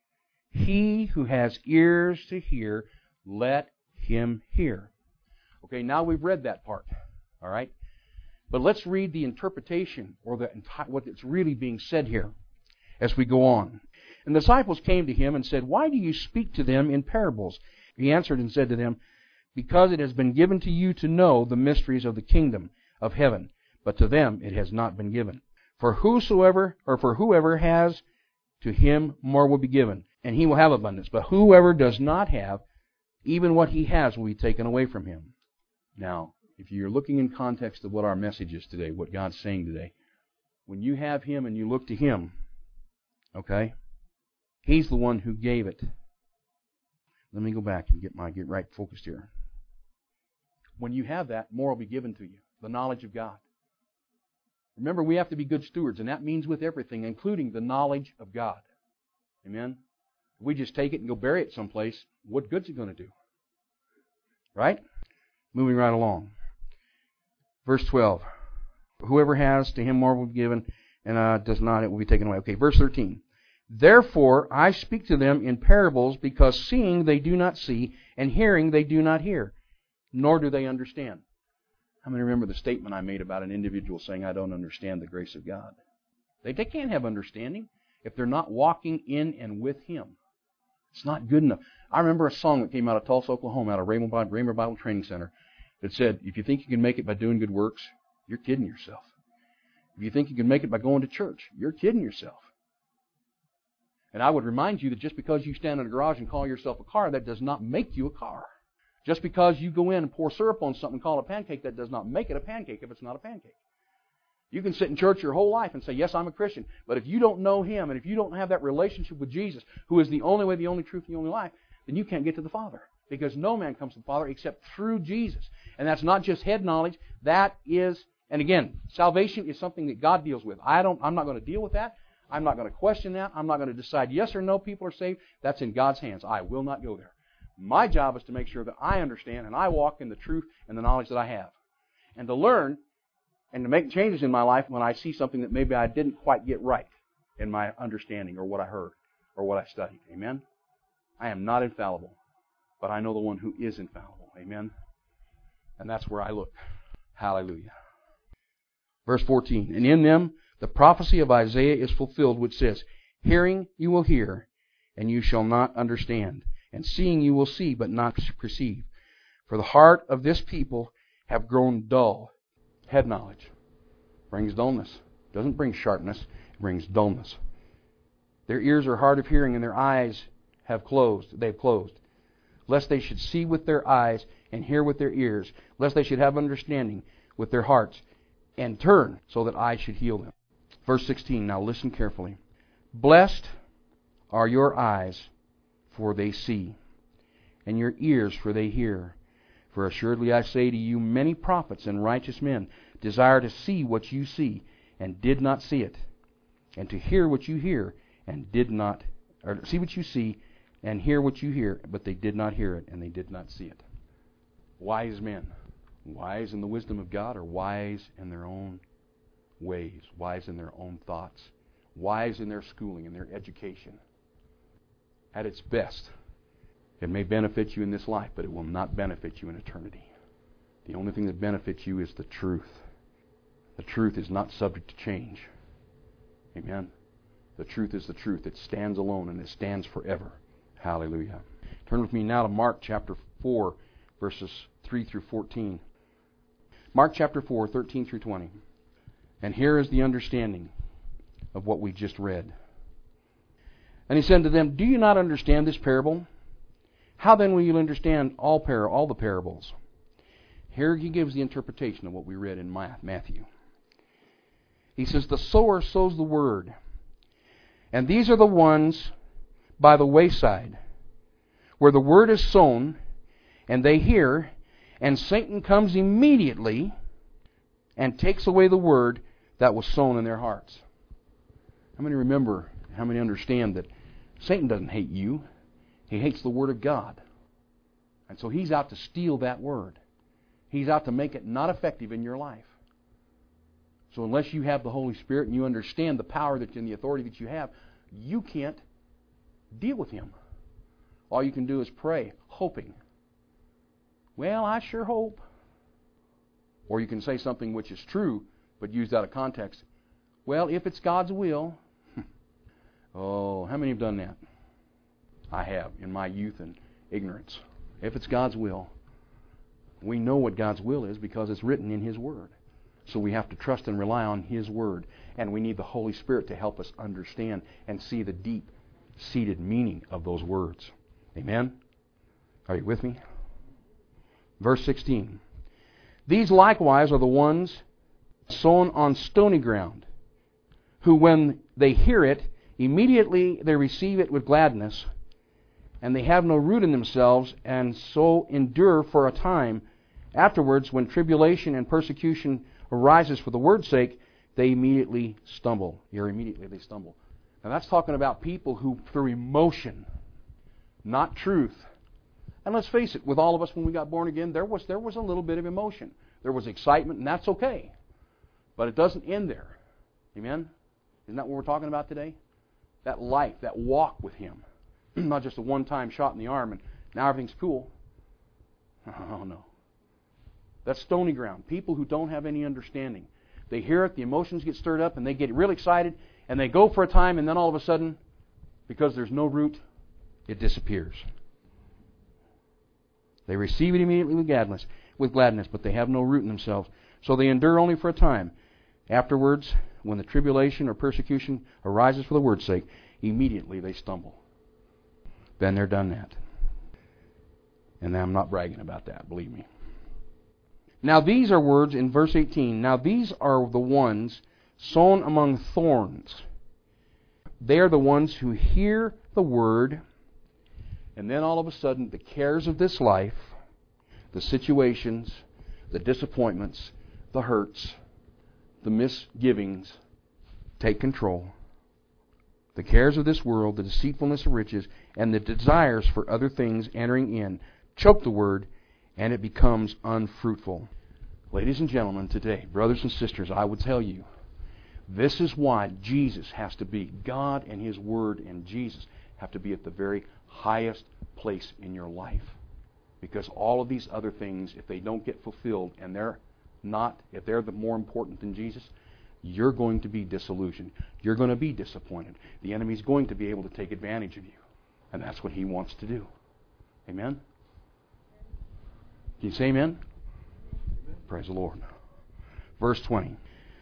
He who has ears to hear, let him hear. Okay, now we've read that part. All right? But let's read the interpretation, or the what is really being said here as we go on. And the disciples came to Him and said, Why do you speak to them in parables? He answered and said to them, Because it has been given to you to know the mysteries of the kingdom of heaven, but to them it has not been given. For whosoever, or for whoever has, to him more will be given, and he will have abundance. But whoever does not have, even what he has will be taken away from him. Now, if you're looking in context of what our message is today, what God's saying today, when you have Him and you look to Him, okay, He's the one who gave it. Let me go back and get my get right focused here. When you have that, more will be given to you. The knowledge of God. Remember, we have to be good stewards, and that means with everything, including the knowledge of God. Amen? If we just take it and go bury it someplace, what good's it going to do? Right? Moving right along. Verse twelve. Whoever has, to him more will be given, and uh, does not, it will be taken away. Okay, verse thirteen. Therefore I speak to them in parables, because seeing they do not see, and hearing they do not hear, nor do they understand. How many remember the statement I made about an individual saying, I don't understand the grace of God? They, they can't have understanding if they're not walking in and with Him. It's not good enough. I remember a song that came out of Tulsa, Oklahoma, out of Rhema Bible, Rhema Bible Training Center, that said, if you think you can make it by doing good works, you're kidding yourself. If you think you can make it by going to church, you're kidding yourself. And I would remind you that just because you stand in a garage and call yourself a car, that does not make you a car. Just because you go in and pour syrup on something and call it a pancake, that does not make it a pancake if it's not a pancake. You can sit in church your whole life and say, yes, I'm a Christian. But if you don't know Him, and if you don't have that relationship with Jesus, who is the only way, the only truth, the only life, then you can't get to the Father. Because no man comes to the Father except through Jesus. And that's not just head knowledge. That is, and again, salvation is something that God deals with. I don't, I'm not going to deal with that. I'm not going to question that. I'm not going to decide yes or no people are saved. That's in God's hands. I will not go there. My job is to make sure that I understand and I walk in the truth and the knowledge that I have. And to learn and to make changes in my life when I see something that maybe I didn't quite get right in my understanding or what I heard or what I studied. Amen? I am not infallible, but I know the one who is infallible. Amen? And that's where I look. Hallelujah. Verse fourteen. And in them the prophecy of Isaiah is fulfilled, which says, hearing you will hear, and you shall not understand. And seeing you will see, but not perceive. For the heart of this people have grown dull. Head knowledge brings dullness. It doesn't bring sharpness. It brings dullness. Their ears are hard of hearing, and their eyes have closed. They've closed. Lest they should see with their eyes and hear with their ears. Lest they should have understanding with their hearts and turn, so that I should heal them. Verse sixteen. Now listen carefully. Blessed are your eyes, for they see, and your ears, for they hear. For assuredly I say to you, many prophets and righteous men desire to see what you see, and did not see it, and to hear what you hear, and did not, or see what you see, and hear what you hear, but they did not hear it, and they did not see it. Wise men, wise in the wisdom of God, or wise in their own ways, wise in their own thoughts, wise in their schooling and their education. At its best, it may benefit you in this life, but it will not benefit you in eternity. The only thing that benefits you is the truth. The truth is not subject to change. Amen? The truth is the truth. It stands alone and it stands forever. Hallelujah. Turn with me now to Mark chapter four, verses three through fourteen. Mark chapter four, thirteen through twenty. And here is the understanding of what we just read. And he said to them, do you not understand this parable? How then will you understand all par- all the parables? Here he gives the interpretation of what we read in Matthew. He says, the sower sows the word. And these are the ones by the wayside, where the word is sown, and they hear, and Satan comes immediately and takes away the word that was sown in their hearts. How many remember, how many understand that Satan doesn't hate you? He hates the Word of God. And so he's out to steal that Word. He's out to make it not effective in your life. So unless you have the Holy Spirit and you understand the power that and the authority that you have, you can't deal with him. All you can do is pray, hoping. Well, I sure hope. Or you can say something which is true, but used out of context. Well, if it's God's will. Oh, how many have done that? I have, in my youth and ignorance. If it's God's will. We know what God's will is because it's written in His Word. So we have to trust and rely on His Word. And we need the Holy Spirit to help us understand and see the deep-seated meaning of those words. Amen? Are you with me? Verse sixteen. These likewise are the ones sown on stony ground, who when they hear it, immediately they receive it with gladness, and they have no root in themselves, and so endure for a time. Afterwards, when tribulation and persecution arises for the word's sake, they immediately stumble. Here, immediately they stumble. Now that's talking about people who, through emotion, not truth. And let's face it, with all of us when we got born again, there was there was a little bit of emotion. There was excitement, and that's okay. But it doesn't end there. Amen? Isn't that what we're talking about today? That life, that walk with Him. Not just a one-time shot in the arm and now everything's cool. Oh, no. That's stony ground. People who don't have any understanding. They hear it, the emotions get stirred up, and they get real excited, and they go for a time, and then all of a sudden, because there's no root, it disappears. They receive it immediately with gladness, with gladness, but they have no root in themselves. So they endure only for a time. Afterwards, when the tribulation or persecution arises for the word's sake, immediately they stumble. Then they're done that. And I'm not bragging about that, believe me. Now these are words in verse eighteen. Now these are the ones sown among thorns. They are the ones who hear the word, and then all of a sudden the cares of this life, the situations, the disappointments, the hurts, the misgivings take control. The cares of this world, the deceitfulness of riches, and the desires for other things entering in choke the word, and it becomes unfruitful. Ladies and gentlemen, today, brothers and sisters, I would tell you, this is why Jesus has to be, God and His Word and Jesus have to be at the very highest place in your life. Because all of these other things, if they don't get fulfilled, and they're not, if they're the more important than Jesus, you're going to be disillusioned. You're going to be disappointed. The enemy's going to be able to take advantage of you. And that's what he wants to do. Amen? Can you say amen? Amen? Praise the Lord. Verse twenty.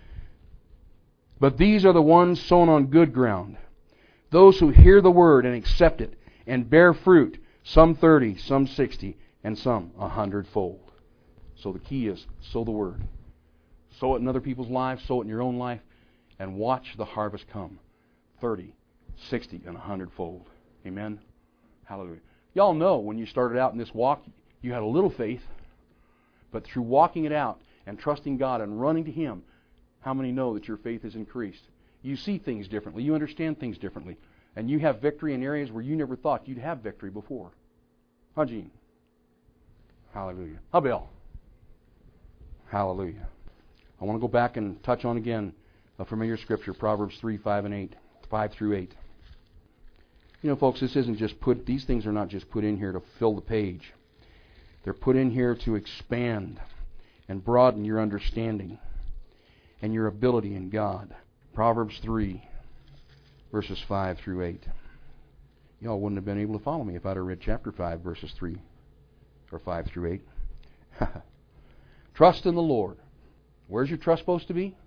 But these are the ones sown on good ground, those who hear the word and accept it, and bear fruit, some thirty, some sixty, and some a hundredfold. So the key is, sow the word. Sow it in other people's lives, sow it in your own life, and watch the harvest come. thirty, sixty, and a hundredfold. Amen? Hallelujah. Y'all know when you started out in this walk, you had a little faith, but through walking it out and trusting God and running to Him, how many know that your faith has increased? You see things differently. You understand things differently. And you have victory in areas where you never thought you'd have victory before. Huh, Gene? Hallelujah. Huh, Bill? Hallelujah. I want to go back and touch on again a familiar scripture, Proverbs three, five, and eight, five through eight. You know, folks, this isn't just put, these things are not just put in here to fill the page. They're put in here to expand and broaden your understanding and your ability in God. Proverbs three, verses five through eight. Y'all wouldn't have been able to follow me if I'd have read chapter five, verses three or five through eight. Trust in the Lord. Where's your trust supposed to be?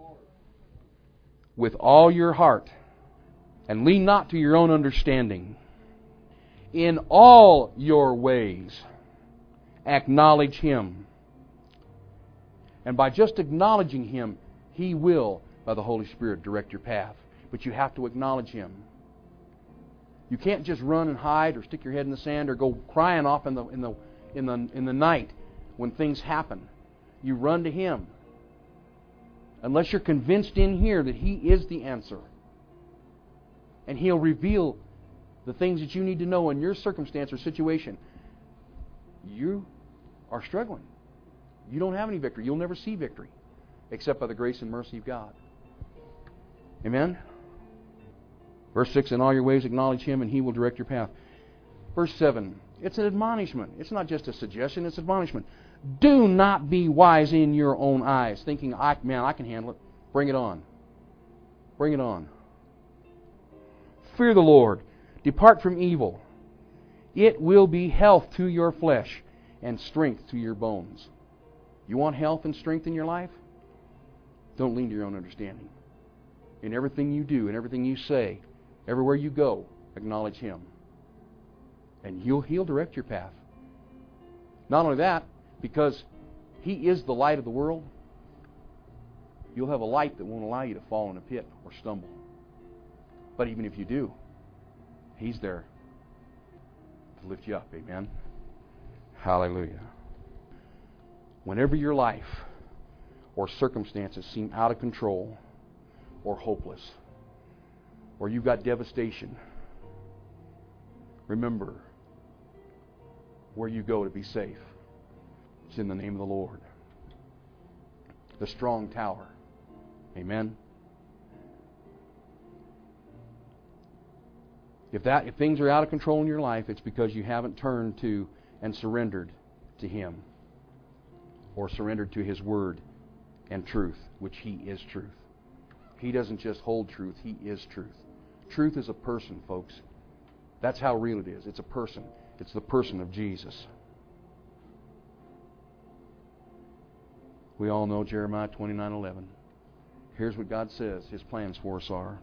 With all your heart. And lean not to your own understanding. In all your ways, acknowledge Him. And by just acknowledging Him, He will, by the Holy Spirit, direct your path. But you have to acknowledge Him. You can't just run and hide or stick your head in the sand or go crying off in the in the in the in the night when things happen. You run to Him. Unless you're convinced in here that He is the answer. And He'll reveal the things that you need to know in your circumstance or situation. You are struggling. You don't have any victory. You'll never see victory except by the grace and mercy of God. Amen? Verse six, in all your ways acknowledge Him and He will direct your path. Verse seven, it's an admonishment. It's not just a suggestion, it's admonishment. Do not be wise in your own eyes, thinking, I, man, I can handle it. Bring it on. Bring it on. Fear the Lord. Depart from evil. It will be health to your flesh and strength to your bones. You want health and strength in your life? Don't lean to your own understanding. In everything you do, in everything you say, everywhere you go, acknowledge Him. And He'll, He'll direct your path. Not only that, because He is the light of the world, you'll have a light that won't allow you to fall in a pit or stumble. But even if you do, He's there to lift you up. Amen? Hallelujah. Whenever your life or circumstances seem out of control or hopeless, or you've got devastation, remember where you go to be safe. It's in the name of the Lord. The strong tower. Amen? If that, if things are out of control in your life, it's because you haven't turned to and surrendered to Him, or surrendered to His Word and truth, which He is truth. He doesn't just hold truth, He is truth. Truth is a person, folks. That's how real it is. It's a person. It's the person of Jesus. We all know Jeremiah twenty-nine eleven. Here's what God says His plans for us are.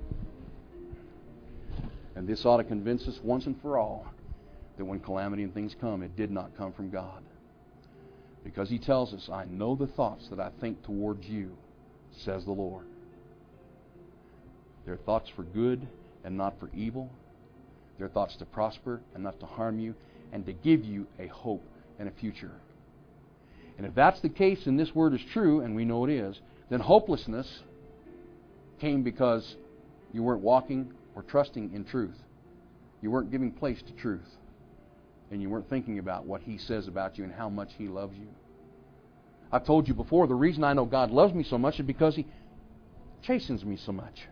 And this ought to convince us once and for all that when calamity and things come, it did not come from God. Because He tells us, I know the thoughts that I think towards you, says the Lord. They're thoughts for good and not for evil. They're thoughts to prosper and not to harm you, and to give you a hope and a future. And if that's the case and this word is true, and we know it is, then hopelessness came because you weren't walking or trusting in truth. You weren't giving place to truth. And you weren't thinking about what He says about you and how much He loves you. I've told you before, the reason I know God loves me so much is because He chastens me so much.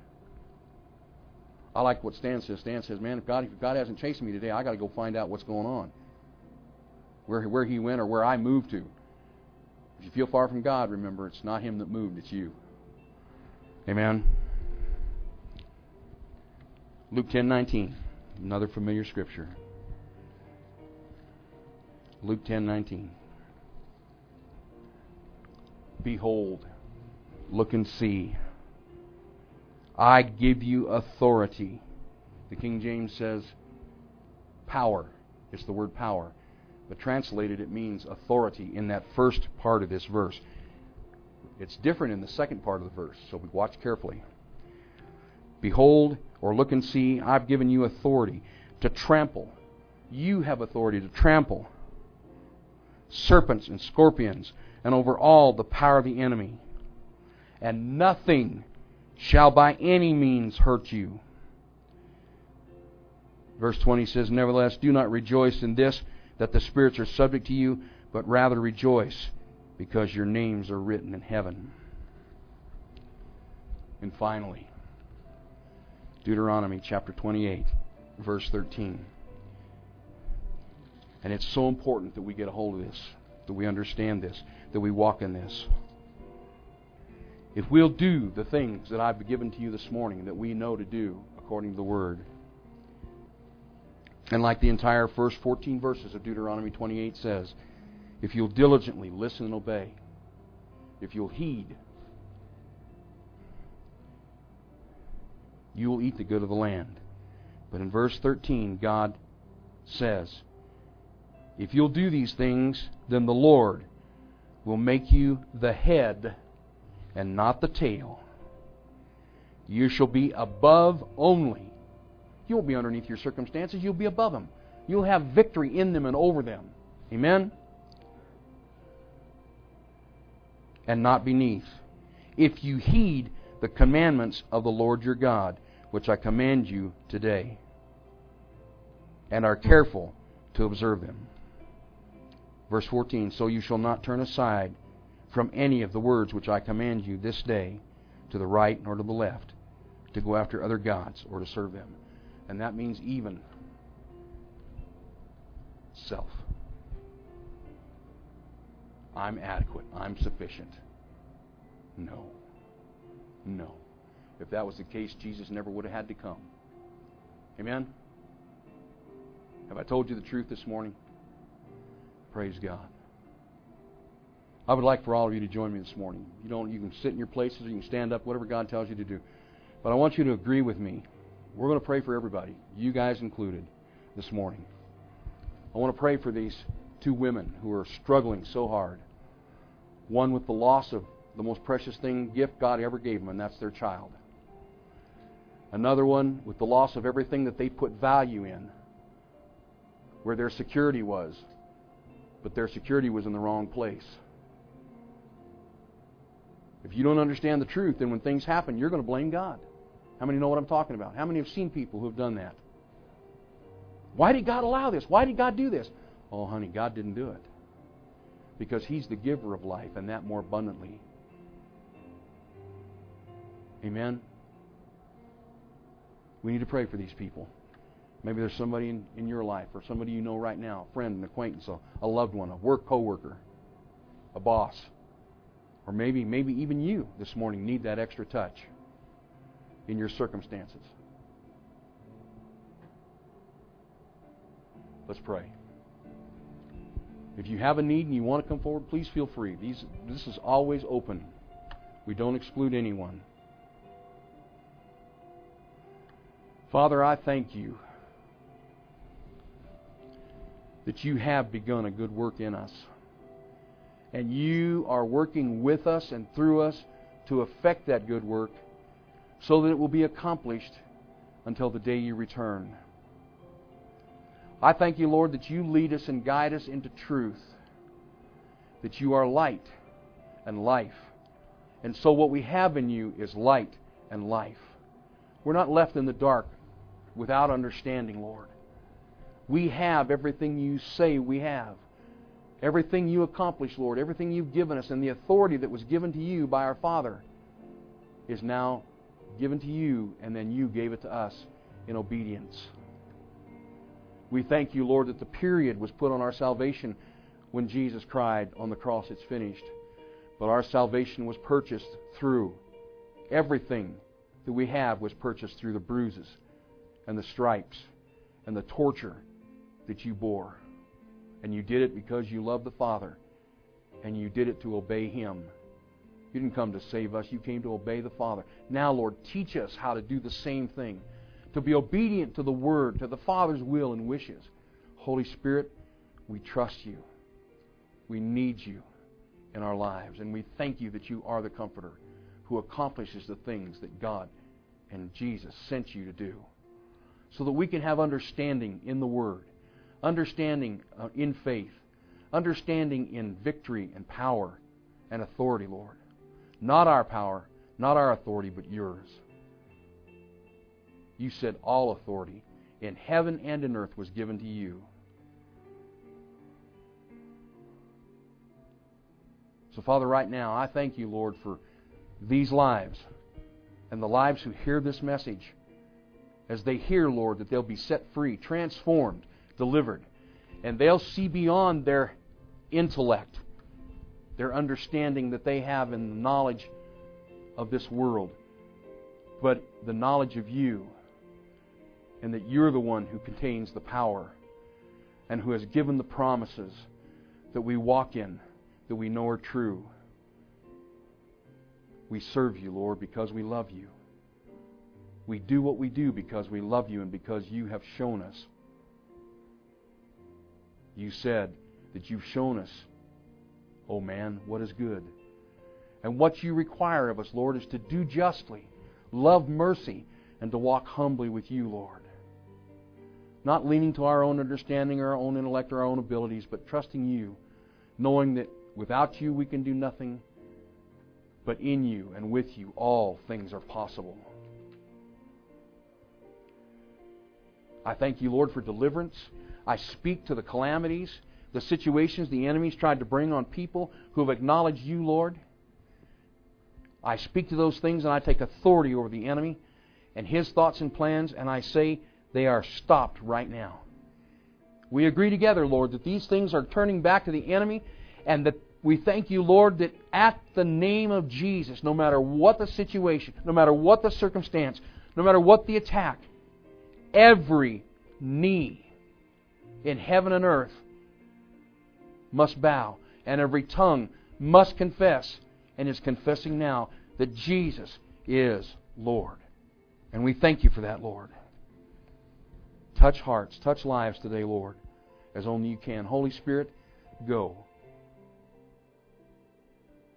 I like what Stan says. Stan says, man, if God, if God hasn't chastened me today, I got to go find out what's going on. Where, where He went or where I moved to. If you feel far from God, remember, it's not Him that moved, it's you. Amen? Luke ten nineteen, another familiar scripture. Luke ten nineteen. Behold, look and see. I give you authority. The King James says power. It's the word power. But translated, it means authority in that first part of this verse. It's different in the second part of the verse, so we watch carefully. Behold, or look and see, I've given you authority to trample. You have authority to trample serpents and scorpions, and over all the power of the enemy. And nothing shall by any means hurt you. Verse twenty says, nevertheless, do not rejoice in this, that the spirits are subject to you, but rather rejoice, because your names are written in heaven. And finally, Deuteronomy chapter twenty-eight, verse thirteen. And it's so important that we get a hold of this, that we understand this, that we walk in this. If we'll do the things that I've given to you this morning, that we know to do according to the Word, and like the entire first fourteen verses of Deuteronomy twenty-eight says, if you'll diligently listen and obey, if you'll heed, you will eat the good of the land. But in verse thirteen, God says, if you'll do these things, then the Lord will make you the head and not the tail. You shall be above only. You won't be underneath your circumstances. You'll be above them. You'll have victory in them and over them. Amen? And not beneath. If you heed the commandments of the Lord your God, which I command you today, and are careful to observe them. Verse fourteen, so you shall not turn aside from any of the words which I command you this day, to the right nor to the left, to go after other gods or to serve them. And that means even self. I'm adequate. I'm sufficient. No. No. If that was the case, Jesus never would have had to come. Amen? Have I told you the truth this morning? Praise God. I would like for all of you to join me this morning. You don't. You can sit in your places or you can stand up, whatever God tells you to do. But I want you to agree with me. We're going to pray for everybody, you guys included, this morning. I want to pray for these two women who are struggling so hard. One with the loss of the most precious thing, gift God ever gave them, and that's their child. Another one with the loss of everything that they put value in, where their security was, but their security was in the wrong place. If you don't understand the truth, then when things happen, you're going to blame God. How many know what I'm talking about? How many have seen people who have done that? Why did God allow this? Why did God do this? Oh, honey, God didn't do it. Because He's the giver of life, and that more abundantly. Amen? We need to pray for these people. Maybe there's somebody in, in your life, or somebody you know right now, a friend, an acquaintance, a, a loved one, a work co-worker, a boss. Or maybe, maybe even you this morning need that extra touch in your circumstances. Let's pray. If you have a need and you want to come forward, please feel free. These, this is always open. We don't exclude anyone. Father, I thank You that You have begun a good work in us. And You are working with us and through us to effect that good work so that it will be accomplished until the day You return. I thank You, Lord, that You lead us and guide us into truth, that You are light and life. And so what we have in You is light and life. We're not left in the dark without understanding, Lord. We have everything You say we have. Everything You accomplish, Lord, everything You've given us, and the authority that was given to You by our Father is now given to You, and then You gave it to us in obedience. We thank You, Lord, that the period was put on our salvation when Jesus cried on the cross, "It's finished." But our salvation was purchased through everything that we have was purchased through the bruises and the stripes and the torture that You bore. And You did it because You loved the Father, and You did it to obey Him. You didn't come to save us. You came to obey the Father. Now, Lord, teach us how to do the same thing, to be obedient to the Word, to the Father's will and wishes. Holy Spirit, we trust You. We need You in our lives. And we thank You that You are the Comforter who accomplishes the things that God and Jesus sent You to do, so that we can have understanding in the Word, understanding uh, in faith, understanding in victory and power and authority, Lord. Not our power, not our authority, but Yours. You said all authority in heaven and in earth was given to You. So, Father, right now, I thank You, Lord, for these lives and the lives who hear this message. As they hear, Lord, that they'll be set free, transformed, delivered, and they'll see beyond their intellect, their understanding that they have in the knowledge of this world, but the knowledge of You, and that You're the one who contains the power and who has given the promises that we walk in, that we know are true. We serve You, Lord, because we love You. We do what we do because we love You and because You have shown us. You said that You've shown us, oh man, what is good. And what You require of us, Lord, is to do justly, love mercy, and to walk humbly with You, Lord. Not leaning to our own understanding, or our own intellect, or our own abilities, but trusting You, knowing that without You we can do nothing, but in You and with You all things are possible. I thank You, Lord, for deliverance. I speak to the calamities, the situations the enemy's tried to bring on people who have acknowledged You, Lord. I speak to those things and I take authority over the enemy and his thoughts and plans, and I say they are stopped right now. We agree together, Lord, that these things are turning back to the enemy, and that we thank You, Lord, that at the name of Jesus, no matter what the situation, no matter what the circumstance, no matter what the attack, every knee in heaven and earth must bow, and every tongue must confess, and is confessing now, that Jesus is Lord. And we thank You for that, Lord. Touch hearts, touch lives today, Lord, as only You can. Holy Spirit, go.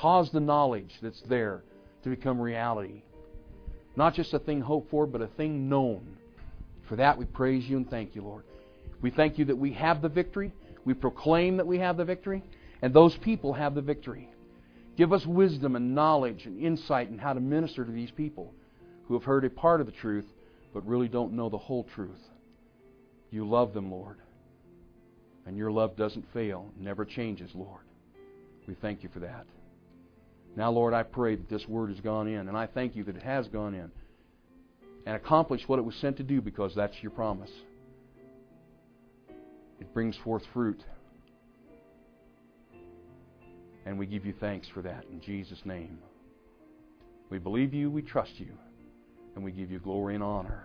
Cause the knowledge that's there to become reality. Not just a thing hoped for, but a thing known. For that we praise You and thank You, Lord. We thank You that we have the victory. We proclaim that we have the victory. And those people have the victory. Give us wisdom and knowledge and insight in how to minister to these people who have heard a part of the truth but really don't know the whole truth. You love them, Lord. And Your love doesn't fail, never changes, Lord. We thank You for that. Now, Lord, I pray that this word has gone in, and I thank You that it has gone in and accomplished what it was sent to do, because that's Your promise. It brings forth fruit. And we give You thanks for that in Jesus' name. We believe You, we trust You, and we give You glory and honor.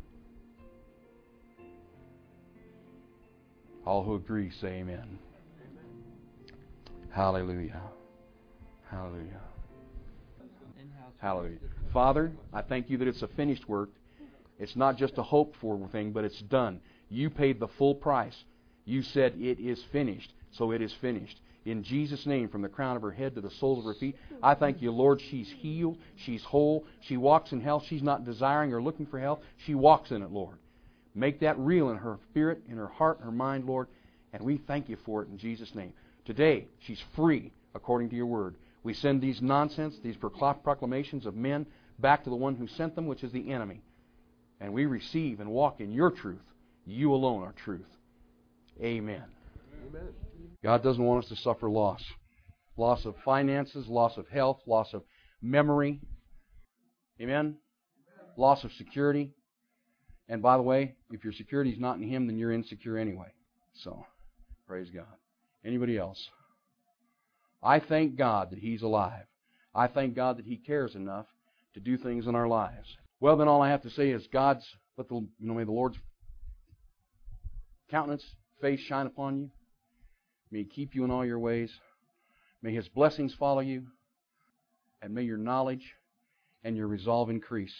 All who agree say amen. Amen. Hallelujah. Hallelujah. Hallelujah. Father, I thank You that it's a finished work. It's not just a hoped for thing, but it's done. You paid the full price. You said it is finished, so it is finished. In Jesus' name, from the crown of her head to the soles of her feet, I thank You, Lord, she's healed, she's whole, she walks in health. She's not desiring or looking for health. She walks in it, Lord. Make that real in her spirit, in her heart, in her mind, Lord, and we thank You for it in Jesus' name. Today, she's free according to Your word. We send these nonsense, these proclamations of men back to the one who sent them, which is the enemy. And we receive and walk in Your truth. You alone are truth. Amen. Amen. God doesn't want us to suffer loss. Loss of finances, loss of health, loss of memory. Amen? Loss of security. And by the way, if your security is not in Him, then you're insecure anyway. So, praise God. Anybody else? I thank God that He's alive. I thank God that He cares enough to do things in our lives. Well, then all I have to say is God's, let the, you know, may the Lord's countenance, face shine upon you. May He keep you in all your ways. May His blessings follow you. And may your knowledge and your resolve increase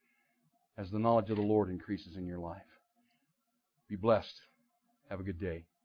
as the knowledge of the Lord increases in your life. Be blessed. Have a good day.